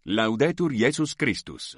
Laudetur Jesus Christus.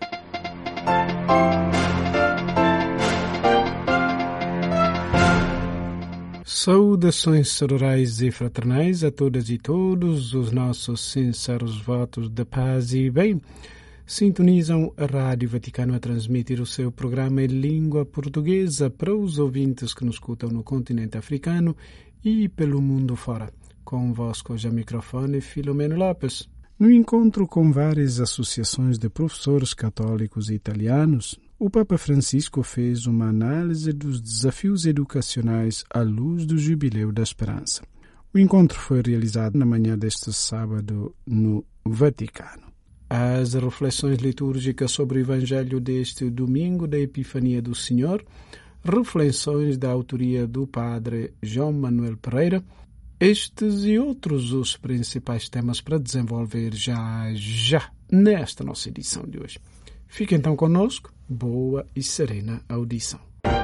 Saudações sororais e fraternais a todas e todos. Os nossos sinceros votos de paz e bem sintonizam a Rádio Vaticano a transmitir o seu programa em língua portuguesa para os ouvintes que nos escutam no continente africano e pelo mundo fora. Convosco já microfone Filomeno Lopes. No encontro com várias associações de professores católicos e italianos, o Papa Francisco fez uma análise dos desafios educacionais à luz do Jubileu da Esperança. O encontro foi realizado na manhã deste sábado no Vaticano. As reflexões litúrgicas sobre o Evangelho deste domingo da Epifania do Senhor, reflexões da autoria do Padre João Manuel Pereira, estes e outros os principais temas para desenvolver já nesta nossa edição de hoje. Fique então conosco, boa e serena audição.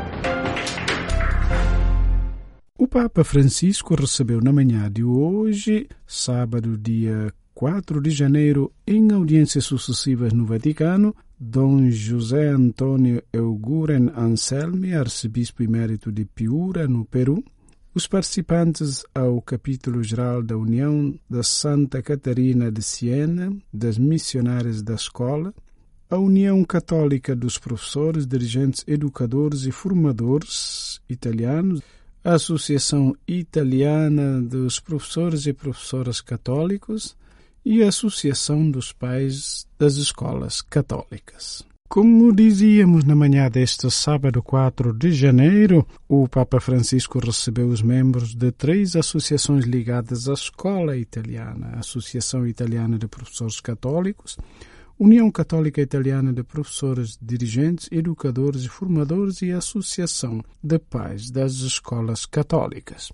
O Papa Francisco recebeu na manhã de hoje, sábado, dia 4 de janeiro, em audiências sucessivas no Vaticano, Dom José Antônio Eugúren Anselmi, arcebispo emérito de Piura, no Peru, os participantes ao capítulo geral da União da Santa Catarina de Siena, das missionárias da escola, a União Católica dos Professores, Dirigentes, Educadores e Formadores Italianos, a Associação Italiana dos Professores e Professoras Católicos e a Associação dos Pais das Escolas Católicas. Como dizíamos na manhã deste sábado 4 de janeiro, o Papa Francisco recebeu os membros de 3 associações ligadas à escola italiana: a Associação Italiana de Professores Católicos, União Católica Italiana de Professores, Dirigentes, Educadores e Formadores e a Associação de Pais das Escolas Católicas.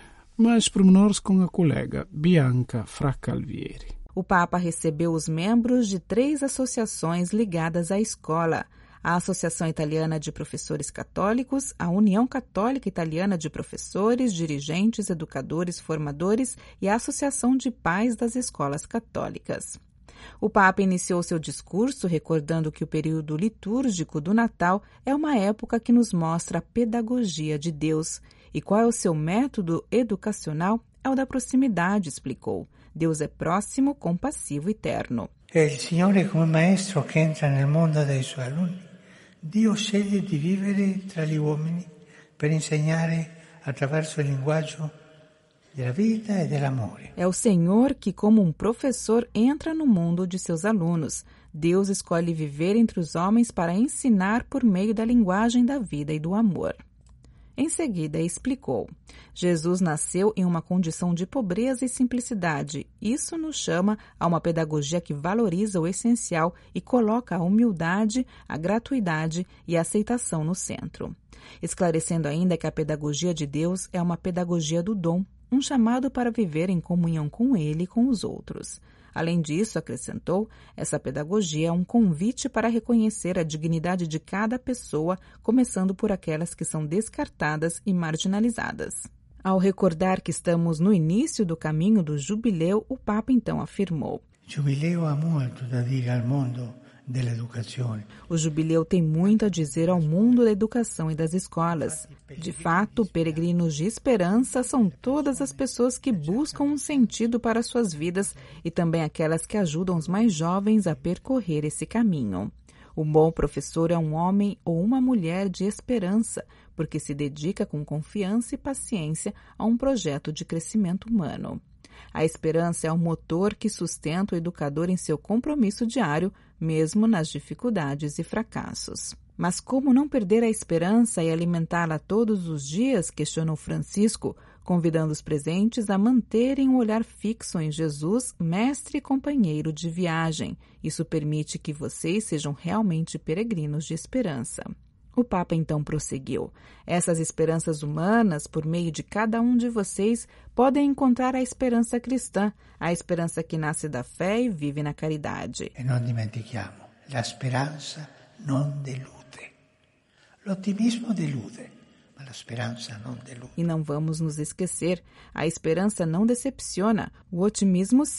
Mais pormenores com a colega Bianca Fracalvieri. O Papa recebeu os membros de 3 associações ligadas à escola: a Associação Italiana de Professores Católicos, a União Católica Italiana de Professores, Dirigentes, Educadores, Formadores e a Associação de Pais das Escolas Católicas. O Papa iniciou seu discurso recordando que o período litúrgico do Natal é uma época que nos mostra a pedagogia de Deus. E qual é o seu método educacional? É o da proximidade, explicou. Deus é próximo, compassivo e terno. É o Signore come maestro che entra nel mondo dei suoi alunni. Dio sceglie di vivere tra gli uomini per insegnare attraverso il linguaggio della vita e dell'amore. É o Senhor que, como um professor, entra no mundo de seus alunos. Deus escolhe viver entre os homens para ensinar por meio da linguagem da vida e do amor. Em seguida, explicou: Jesus nasceu em uma condição de pobreza e simplicidade. Isso nos chama a uma pedagogia que valoriza o essencial e coloca a humildade, a gratuidade e a aceitação no centro. Esclarecendo ainda que a pedagogia de Deus é uma pedagogia do dom, um chamado para viver em comunhão com Ele e com os outros. Além disso, acrescentou, essa pedagogia é um convite para reconhecer a dignidade de cada pessoa, começando por aquelas que são descartadas e marginalizadas. Ao recordar que estamos no início do caminho do Jubileu, o Papa então afirmou: Jubileu ha molto da dire al mondo dell'educazione. O Jubileu tem muito a dizer ao mundo da educação e das escolas. De fato, peregrinos de esperança são todas as pessoas que buscam um sentido para suas vidas e também aquelas que ajudam os mais jovens a percorrer esse caminho. O bom professor é um homem ou uma mulher de esperança, porque se dedica com confiança e paciência a um projeto de crescimento humano. A esperança é o motor que sustenta o educador em seu compromisso diário, mesmo nas dificuldades e fracassos. Mas como não perder a esperança e alimentá-la todos os dias? Questionou Francisco, convidando os presentes a manterem um olhar fixo em Jesus, mestre e companheiro de viagem. Isso permite que vocês sejam realmente peregrinos de esperança. O Papa então prosseguiu: essas esperanças humanas, por meio de cada um de vocês, podem encontrar a esperança cristã, a esperança que nasce da fé e vive na caridade. E non dimentichiamo, la speranza non delude. L'ottimismo delude, ma la speranza non delude. E não vamos nos esquecer, a esperança não decepciona, o otimismo sim,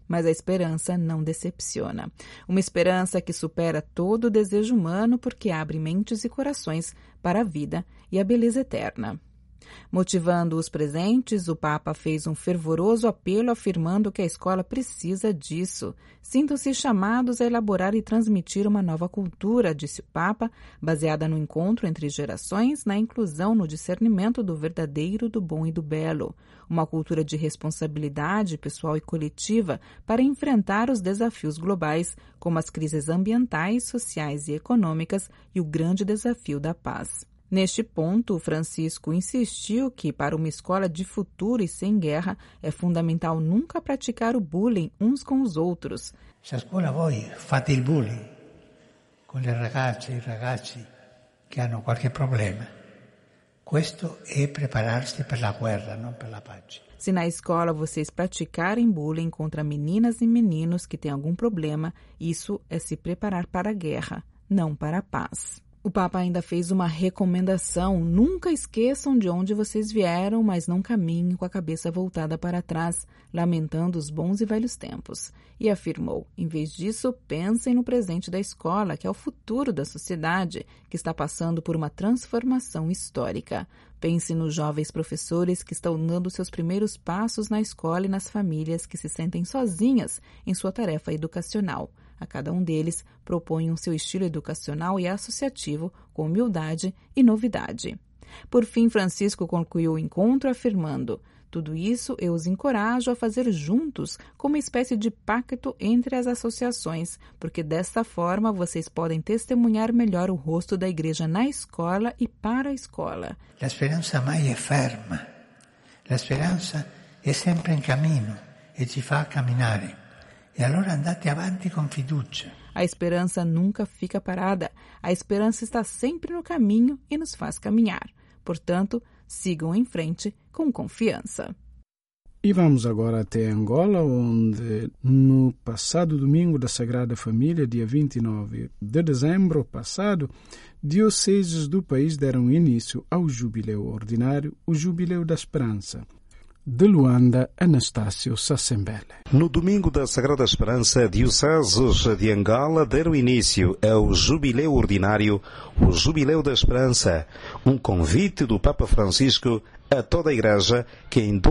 Mas a esperança não decepciona. Uma esperança que supera todo o desejo humano porque abre mentes e corações para a vida e a beleza eterna. Motivando os presentes, o Papa fez um fervoroso apelo afirmando que a escola precisa disso. Sintam-se chamados a elaborar e transmitir uma nova cultura, disse o Papa, baseada no encontro entre gerações, na inclusão, no discernimento do verdadeiro, do bom e do belo. Uma cultura de responsabilidade pessoal e coletiva para enfrentar os desafios globais, como as crises ambientais, sociais e econômicas e o grande desafio da paz. Neste ponto, Francisco insistiu que, para uma escola de futuro e sem guerra, é fundamental nunca praticar o bullying uns com os outros. Se a scuola voi fate il bullying con le ragazze e i ragazzi che hanno qualche problema, questo è prepararsi per la guerra, non per la pace. Se na escola vocês praticarem bullying contra meninas e meninos que têm algum problema, isso é se preparar para a guerra, não para a paz. O Papa ainda fez uma recomendação: nunca esqueçam de onde vocês vieram, mas não caminhem com a cabeça voltada para trás, lamentando os bons e velhos tempos. E afirmou: em vez disso, pensem no presente da escola, que é o futuro da sociedade, que está passando por uma transformação histórica. Pense nos jovens professores que estão dando seus primeiros passos na escola e nas famílias que se sentem sozinhas em sua tarefa educacional. A cada um deles propõe um seu estilo educacional e associativo com humildade e novidade. Por fim, Francisco concluiu o encontro afirmando: tudo isso eu os encorajo a fazer juntos, como uma espécie de pacto entre as associações, porque desta forma vocês podem testemunhar melhor o rosto da igreja na escola e para a escola. La speranza mai è ferma. La speranza è sempre in cammino e ci fa camminare. E allora andate avanti con fiducia. A esperança nunca fica parada. A esperança está sempre no caminho e nos faz caminhar. Portanto, sigam em frente com confiança. E vamos agora até Angola, onde no passado domingo da Sagrada Família, dia 29 de dezembro passado, dioceses do país deram início ao jubileu ordinário, o Jubileu da Esperança. De Luanda, Anastácio Sassembele. No domingo da Sagrada Esperança, dioceses de Angola deram início ao Jubileu Ordinário, o Jubileu da Esperança, um convite do Papa Francisco a toda a Igreja que em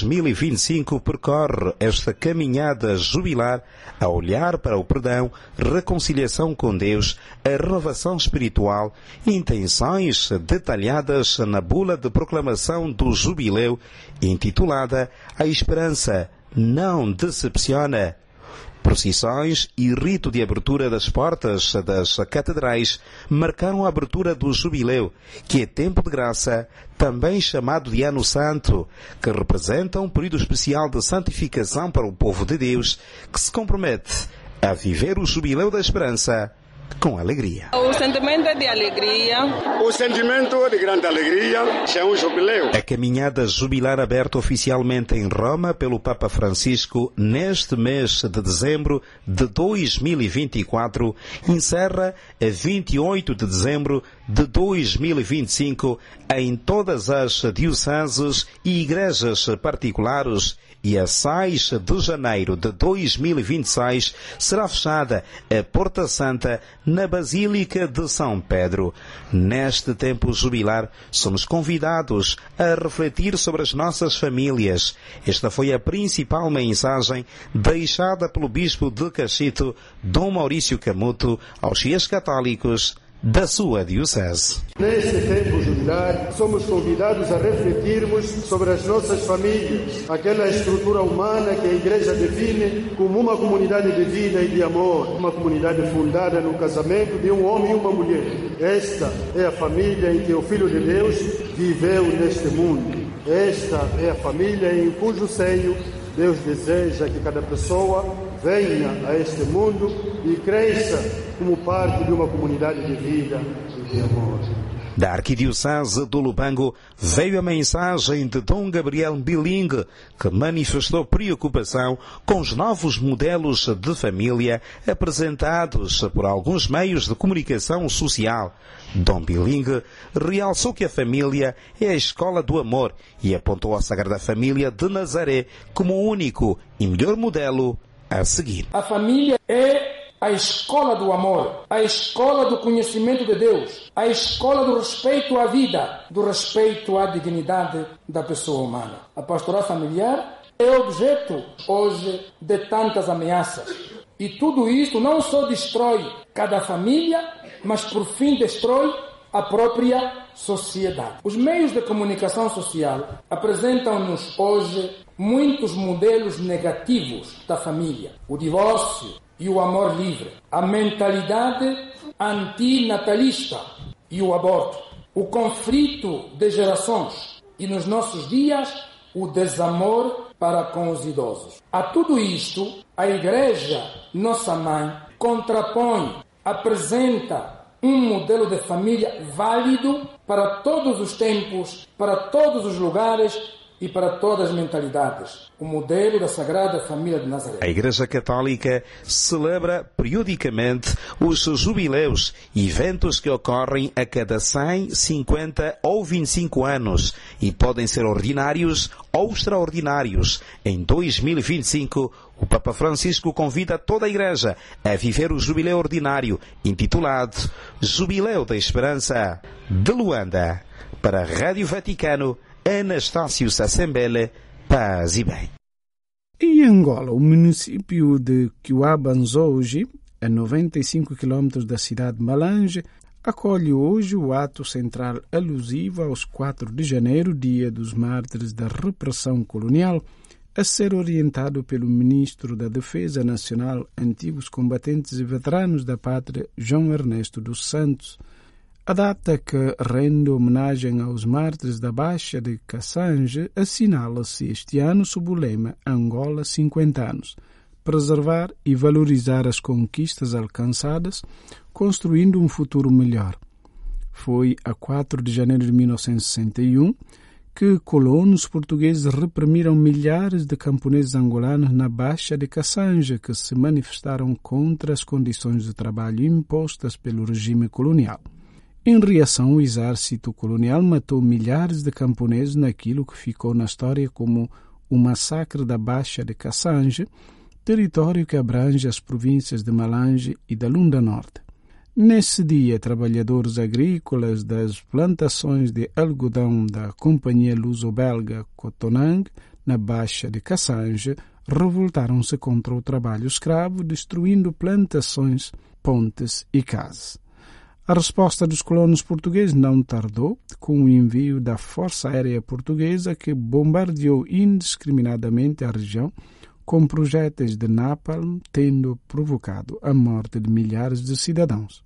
2025 percorre esta caminhada jubilar a olhar para o perdão, reconciliação com Deus, a renovação espiritual, intenções detalhadas na bula de proclamação do Jubileu, intitulada A Esperança Não Decepciona. Procissões e rito de abertura das portas das catedrais marcaram a abertura do Jubileu, que é tempo de graça, também chamado de Ano Santo, que representa um período especial de santificação para o povo de Deus, que se compromete a viver o Jubileu da Esperança com alegria. O sentimento é de alegria. O sentimento de grande alegria é um jubileu. A caminhada jubilar aberta oficialmente em Roma pelo Papa Francisco neste mês de dezembro de 2024 encerra a 28 de dezembro de 2025 em todas as dioceses e igrejas particulares, e a 6 de janeiro de 2026 será fechada a Porta Santa na Basílica de São Pedro. Neste tempo jubilar, somos convidados a refletir sobre as nossas famílias. Esta foi a principal mensagem deixada pelo Bispo de Cachito, Dom Maurício Camuto, aos fiéis católicos da sua diocese. Neste tempo jubilar, somos convidados a refletirmos sobre as nossas famílias, aquela estrutura humana que a Igreja define como uma comunidade de vida e de amor, uma comunidade fundada no casamento de um homem e uma mulher. Esta é a família em que o Filho de Deus viveu neste mundo. Esta é a família em cujo seio Deus deseja que cada pessoa venha a este mundo e cresça como parte de uma comunidade de vida e de amor. Da Arquidiocese do Lubango veio a mensagem de Dom Gabriel Bilingue, que manifestou preocupação com os novos modelos de família apresentados por alguns meios de comunicação social. Dom Bilingue realçou que a família é a escola do amor e apontou a Sagrada Família de Nazaré como o único e melhor modelo a seguir. A família é a escola do amor, a escola do conhecimento de Deus, a escola do respeito à vida, do respeito à dignidade da pessoa humana. A pastoral familiar é objeto hoje de tantas ameaças. E tudo isso não só destrói cada família, mas por fim destrói a própria sociedade. Os meios de comunicação social apresentam-nos hoje muitos modelos negativos da família. O divórcio e o amor livre, a mentalidade antinatalista e o aborto, o conflito de gerações e, nos nossos dias, o desamor para com os idosos. A tudo isto, a Igreja, nossa mãe, contrapõe, apresenta um modelo de família válido para todos os tempos, para todos os lugares e para todas as mentalidades. O modelo da Sagrada Família de Nazaré. A Igreja Católica celebra periodicamente os jubileus, eventos que ocorrem a cada 100, 50 ou 25 anos e podem ser ordinários ou extraordinários. Em 2025, o Papa Francisco convida toda a Igreja a viver o jubileu ordinário, intitulado Jubileu da Esperança. De Luanda, para a Rádio Vaticano, Anastácio Sassembele, paz e bem. Em Angola, o município de Cuiabanzoji, a 95 km da cidade de Malange, acolhe hoje o ato central alusivo aos 4 de janeiro, dia dos mártires da repressão colonial, a ser orientado pelo Ministro da Defesa Nacional, antigos combatentes e veteranos da pátria, João Ernesto dos Santos. A data que rende homenagem aos mártires da Baixa de Cassange assinala-se este ano sob o lema Angola 50 anos, preservar e valorizar as conquistas alcançadas, construindo um futuro melhor. Foi a 4 de janeiro de 1961 que colonos portugueses reprimiram milhares de camponeses angolanos na Baixa de Cassange, que se manifestaram contra as condições de trabalho impostas pelo regime colonial. Em reação, o exército colonial matou milhares de camponeses naquilo que ficou na história como o massacre da Baixa de Cassange, território que abrange as províncias de Malange e da Lunda Norte. Nesse dia, trabalhadores agrícolas das plantações de algodão da Companhia Luso-Belga Cotonang, na Baixa de Cassange, revoltaram-se contra o trabalho escravo, destruindo plantações, pontes e casas. A resposta dos colonos portugueses não tardou, com o envio da Força Aérea Portuguesa, que bombardeou indiscriminadamente a região com projéteis de napalm, tendo provocado a morte de milhares de cidadãos.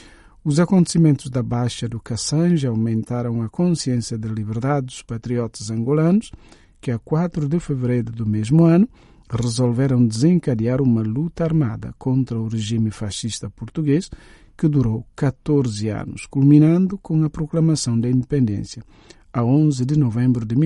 Os acontecimentos da Baixa do Cassange aumentaram a consciência de liberdade dos patriotas angolanos, que a 4 de fevereiro do mesmo ano resolveram desencadear uma luta armada contra o regime fascista português, que durou 14 anos, culminando com a proclamação da independência, a 11 de novembro de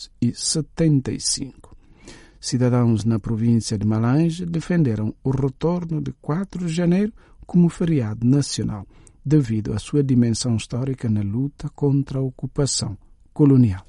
1975. Cidadãos na província de Malange defenderam o retorno de 4 de janeiro como feriado nacional, devido à sua dimensão histórica na luta contra a ocupação colonial.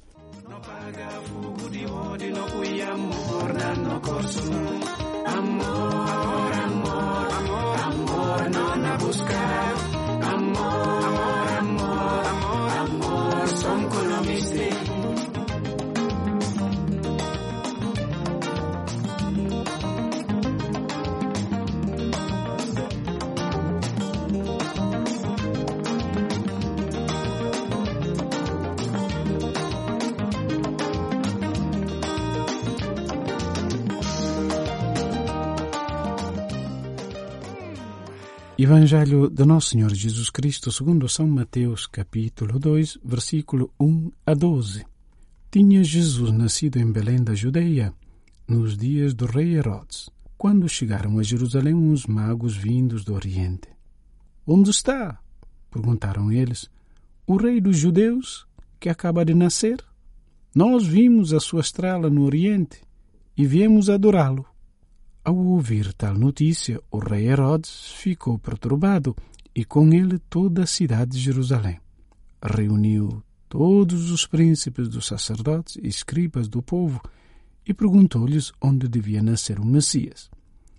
Evangelho de Nosso Senhor Jesus Cristo segundo São Mateus, capítulo 2, versículo 1 a 12. Tinha Jesus nascido em Belém da Judeia, nos dias do rei Herodes, quando chegaram a Jerusalém uns magos vindos do Oriente. Onde está? Perguntaram eles. O rei dos judeus, que acaba de nascer? Nós vimos a sua estrela no Oriente e viemos adorá-lo. Ao ouvir tal notícia, o rei Herodes ficou perturbado e com ele toda a cidade de Jerusalém. Reuniu todos os príncipes dos sacerdotes e escribas do povo e perguntou-lhes onde devia nascer o Messias.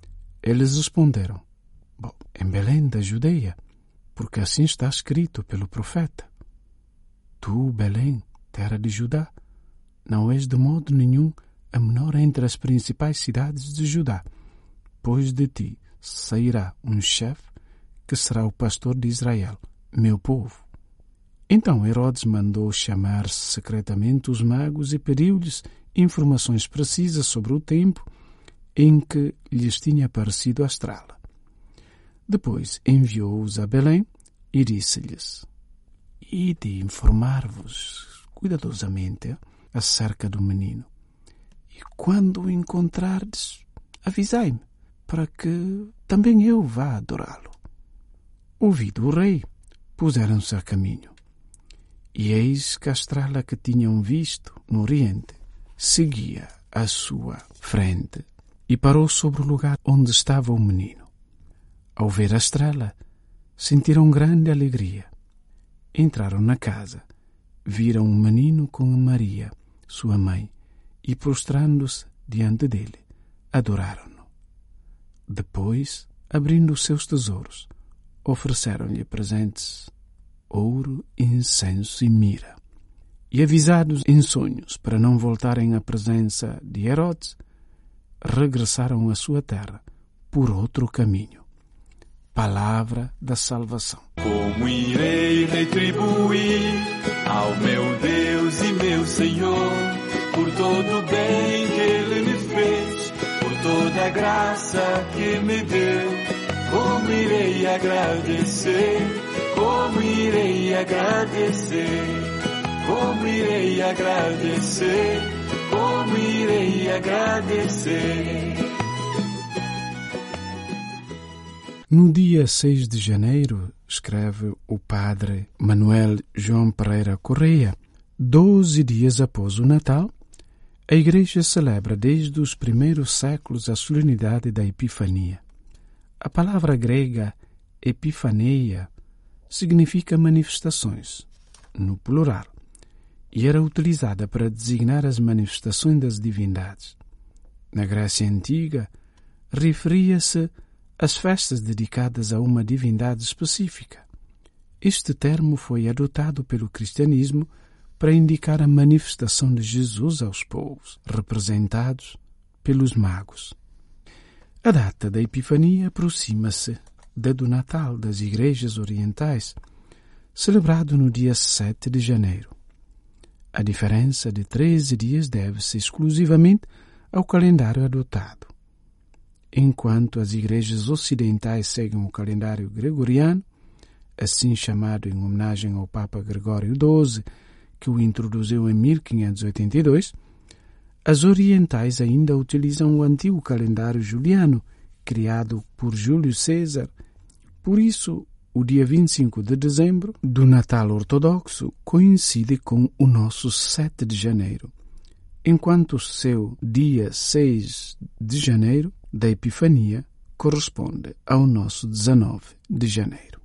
Eles responderam: bom, em Belém da Judeia, porque assim está escrito pelo profeta. Tu, Belém, terra de Judá, não és de modo nenhum a menor entre as principais cidades de Judá, pois de ti sairá um chefe que será o pastor de Israel, meu povo. Então Herodes mandou chamar secretamente os magos e pediu-lhes informações precisas sobre o tempo em que lhes tinha aparecido a estrela. Depois enviou-os a Belém e disse-lhes: ide informar-vos cuidadosamente acerca do menino, e quando o encontrardes, avisai-me, para que também eu vá adorá-lo. Ouvido o rei, puseram-se a caminho. E eis que a estrela que tinham visto no oriente seguia à sua frente e parou sobre o lugar onde estava o menino. Ao ver a estrela, sentiram grande alegria. Entraram na casa, viram um menino com Maria, sua mãe, e prostrando-se diante dele, adoraram-no. Depois, abrindo os seus tesouros, ofereceram-lhe presentes, ouro, incenso e mirra. E avisados em sonhos para não voltarem à presença de Herodes, regressaram à sua terra por outro caminho. Palavra da salvação. Como irei retribuir ao meu Deus e meu Senhor por todo o bem que Ele me fez, por toda a graça que me deu? Como irei agradecer? Como irei agradecer? Como irei agradecer? Como irei agradecer? No dia 6 de janeiro, escreve o padre Manuel João Pereira Correia, 12 dias após o Natal, a Igreja celebra desde os primeiros séculos a solenidade da Epifania. A palavra grega epifaneia significa manifestações, no plural, e era utilizada para designar as manifestações das divindades. Na Grécia Antiga, referia-se às festas dedicadas a uma divindade específica. Este termo foi adotado pelo cristianismo para indicar a manifestação de Jesus aos povos, representados pelos magos. A data da Epifania aproxima-se da do Natal das igrejas orientais, celebrado no dia 7 de janeiro. A diferença de 13 dias deve-se exclusivamente ao calendário adotado. Enquanto as igrejas ocidentais seguem o calendário gregoriano, assim chamado em homenagem ao Papa Gregório XII, que o introduziu em 1582, as orientais ainda utilizam o antigo calendário juliano, criado por Júlio César. Por isso, o dia 25 de dezembro do Natal ortodoxo coincide com o nosso 7 de janeiro, enquanto o seu dia 6 de janeiro da Epifania corresponde ao nosso 19 de janeiro.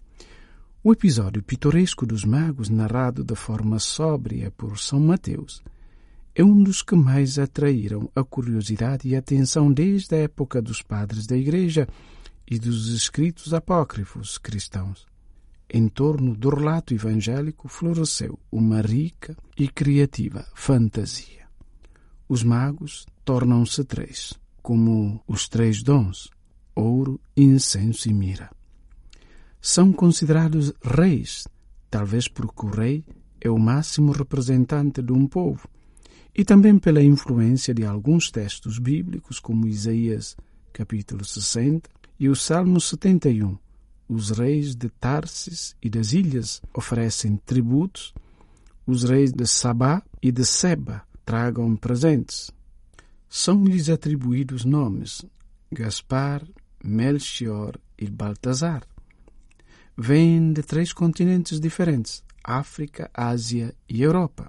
O episódio pitoresco dos magos, narrado de forma sóbria por São Mateus, é um dos que mais atraíram a curiosidade e a atenção desde a época dos padres da Igreja e dos escritos apócrifos cristãos. Em torno do relato evangélico floresceu uma rica e criativa fantasia. Os magos tornam-se três, como os três dons: ouro, incenso e mirra. São considerados reis, talvez porque o rei é o máximo representante de um povo, e também pela influência de alguns textos bíblicos, como Isaías, capítulo 60, e o Salmo 71. Os reis de Tarsis e das ilhas oferecem tributos, os reis de Sabá e de Seba tragam presentes. São-lhes atribuídos nomes: Gaspar, Melchior e Baltazar. Vêm de 3 continentes diferentes: África, Ásia e Europa.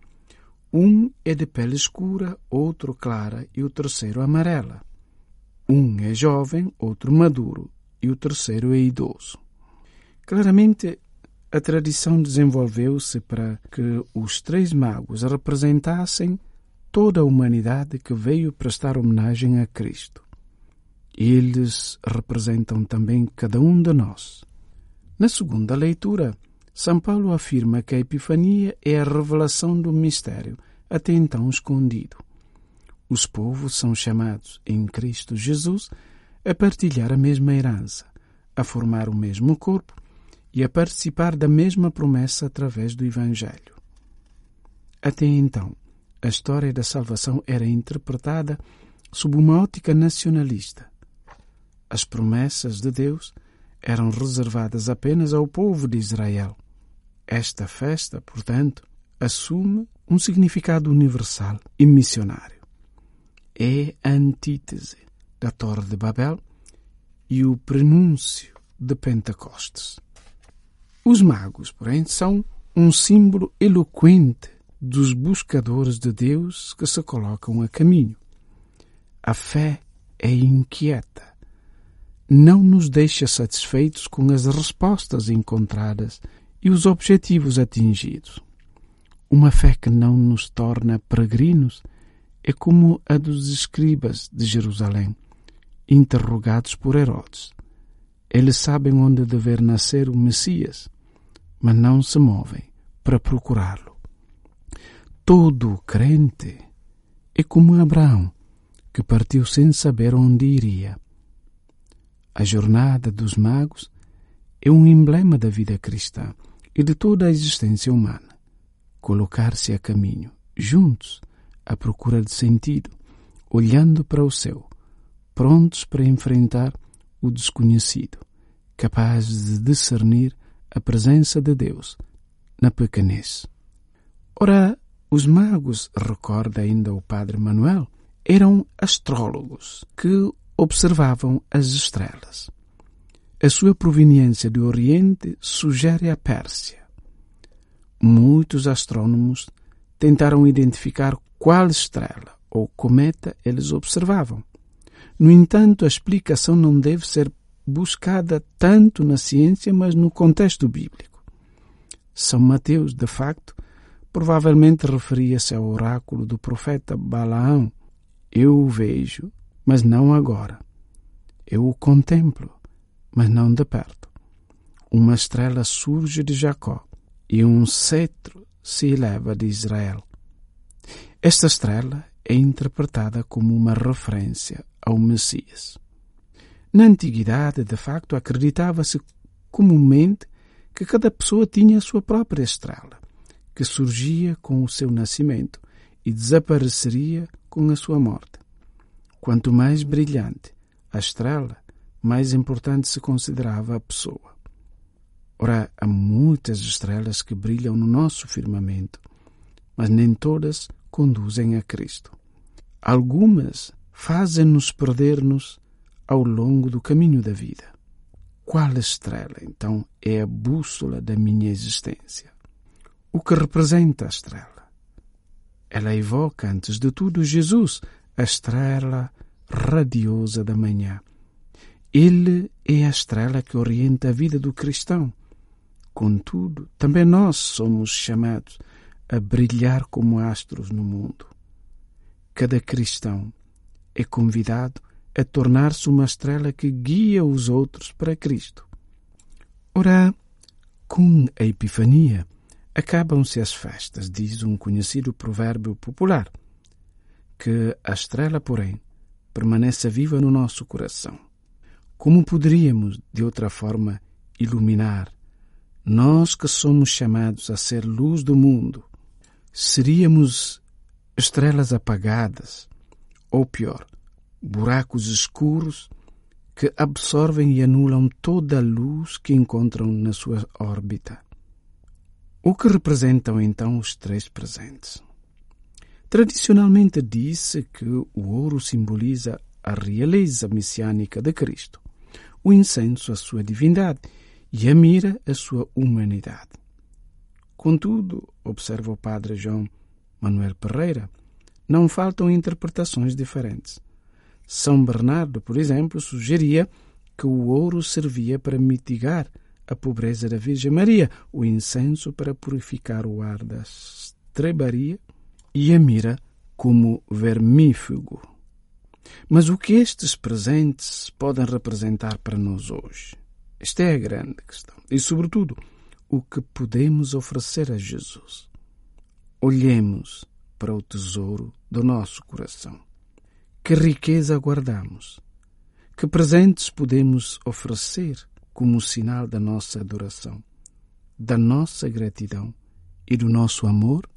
Um é de pele escura, outro clara e o terceiro amarela. Um é jovem, outro maduro e o terceiro é idoso. Claramente, a tradição desenvolveu-se para que os 3 magos representassem toda a humanidade que veio prestar homenagem a Cristo. Eles representam também cada um de nós. Na segunda leitura, São Paulo afirma que a Epifania é a revelação do mistério até então escondido. Os povos são chamados em Cristo Jesus a partilhar a mesma herança, a formar o mesmo corpo e a participar da mesma promessa através do Evangelho. Até então, a história da salvação era interpretada sob uma ótica nacionalista. As promessas de Deus eram reservadas apenas ao povo de Israel. Esta festa, portanto, assume um significado universal e missionário. É a antítese da Torre de Babel e o prenúncio de Pentecostes. Os magos, porém, são um símbolo eloquente dos buscadores de Deus que se colocam a caminho. A fé é inquieta. Não nos deixa satisfeitos com as respostas encontradas e os objetivos atingidos. Uma fé que não nos torna peregrinos é como a dos escribas de Jerusalém, interrogados por Herodes. Eles sabem onde dever nascer o Messias, mas não se movem para procurá-lo. Todo crente é como Abraão, que partiu sem saber onde iria. A jornada dos magos é um emblema da vida cristã e de toda a existência humana. Colocar-se a caminho, juntos, à procura de sentido, olhando para o céu, prontos para enfrentar o desconhecido, capazes de discernir a presença de Deus na pequenez. Ora, os magos, recorda ainda o padre Manuel, eram astrólogos que observavam as estrelas. A sua proveniência do Oriente sugere a Pérsia. Muitos astrônomos tentaram identificar qual estrela ou cometa eles observavam. No entanto, a explicação não deve ser buscada tanto na ciência, mas no contexto bíblico. São Mateus, de facto, provavelmente referia-se ao oráculo do profeta Balaão. Eu o vejo, mas não agora. Eu o contemplo, mas não de perto. Uma estrela surge de Jacó e um cetro se eleva de Israel. Esta estrela é interpretada como uma referência ao Messias. Na antiguidade, de facto, acreditava-se comumente que cada pessoa tinha a sua própria estrela, que surgia com o seu nascimento e desapareceria com a sua morte. Quanto mais brilhante a estrela, mais importante se considerava a pessoa. Ora, há muitas estrelas que brilham no nosso firmamento, mas nem todas conduzem a Cristo. Algumas fazem-nos perder-nos ao longo do caminho da vida. Qual estrela, então, é a bússola da minha existência? O que representa a estrela? Ela evoca, antes de tudo, Jesus, a estrela radiosa da manhã. Ele é a estrela que orienta a vida do cristão. Contudo, também nós somos chamados a brilhar como astros no mundo. Cada cristão é convidado a tornar-se uma estrela que guia os outros para Cristo. Ora, com a Epifania, acabam-se as festas, diz um conhecido provérbio popular, que a estrela, porém, permanece viva no nosso coração. Como poderíamos, de outra forma, iluminar nós que somos chamados a ser luz do mundo? Seríamos estrelas apagadas, ou pior, buracos escuros que absorvem e anulam toda a luz que encontram na sua órbita. O que representam então os três presentes? Tradicionalmente diz-se que o ouro simboliza a realeza messiânica de Cristo, o incenso a sua divindade e a mira a sua humanidade. Contudo, observa o padre João Manuel Pereira, não faltam interpretações diferentes. São Bernardo, por exemplo, sugeria que o ouro servia para mitigar a pobreza da Virgem Maria, o incenso para purificar o ar da estrebaria e a mira como vermífugo. Mas o que estes presentes podem representar para nós hoje? Esta é a grande questão. E, sobretudo, o que podemos oferecer a Jesus. Olhemos para o tesouro do nosso coração. Que riqueza guardamos? Que presentes podemos oferecer como sinal da nossa adoração, da nossa gratidão e do nosso amor?